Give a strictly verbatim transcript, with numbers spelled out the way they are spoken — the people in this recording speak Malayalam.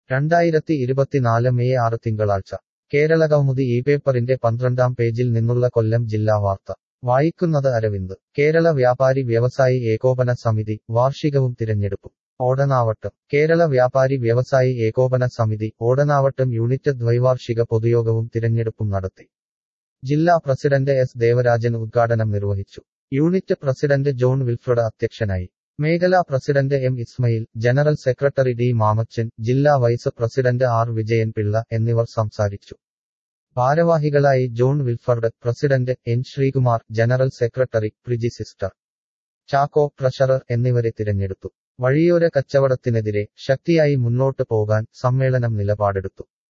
രണ്ടായിരത്തി ഇരുപത്തിനാല് മെയ് ആറ് തിങ്കളാഴ്ച കേരളകൗമുദി ഈ പേപ്പറിന്റെ പന്ത്രണ്ടാം പേജിൽ നിന്നുള്ള കൊല്ലം ജില്ലാ വാർത്ത വായിക്കുന്നത് അരവിന്ദ്. കേരള വ്യാപാരി വ്യവസായി ഏകോപന സമിതി വാർഷികവും തിരഞ്ഞെടുപ്പും ഓടനാവട്ടം. കേരള വ്യാപാരി വ്യവസായി ഏകോപന സമിതി ഓടനാവട്ടം യൂണിറ്റ് ദ്വൈവാർഷിക പൊതുയോഗവും തിരഞ്ഞെടുപ്പും നടത്തി. ജില്ലാ പ്രസിഡന്റ് എസ് ദേവരാജൻ ഉദ്ഘാടനം നിർവഹിച്ചു. യൂണിറ്റ് പ്രസിഡന്റ് ജോൺ വിൽഫ്രഡ് അധ്യക്ഷനായി. മേഖലാ president M Ismail, general secretary D Mamachan, ജില്ലാ vice president R Vijayan Pillai എന്നിവർ സംസാരിച്ചു. ഭാരവാഹികളായി John Wilfred, president N Sreekumar, general secretary Priji sister Chacko, treasurer എന്നിവരെ തിരഞ്ഞെടുത്തു. വഴിയോര കച്ചവടത്തിനെതിരെ ശക്തിയായി മുന്നോട്ട് പോകാൻ സമ്മേളനം നിലപാടെടുത്തു.